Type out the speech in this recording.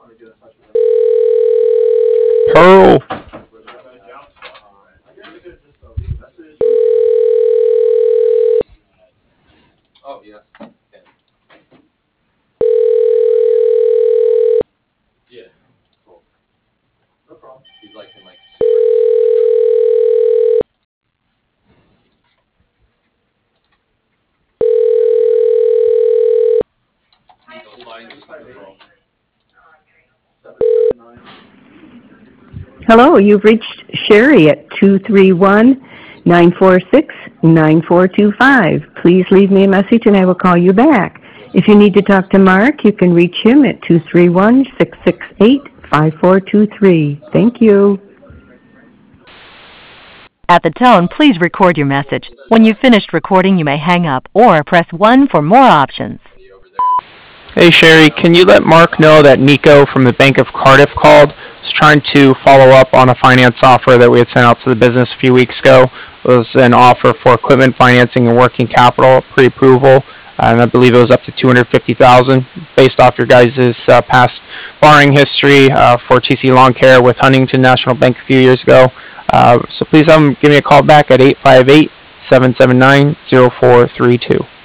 Pearl. Oh, yes. Yeah. Cool. No problem. He's like in like Hello, you've reached Sherry at 231-946-9425. Please leave me a message and I will call you back. If you need to talk to Mark, you can reach him at 231-668-5423. Thank you. At the tone, please record your message. When you've finished recording, you may hang up or press 1 for more options. Hey Sherry, can you let Mark know that Nico from the Bank of Cardiff called? Was trying to follow up on a finance offer that we had sent out to the business a few weeks ago. It was an offer for equipment financing and working capital pre-approval, and I believe it was up to $250,000 based off your guys' past borrowing history for TC Lawn Care with Huntington National Bank a few years ago. So please have him give me a call back at 858-779-0432.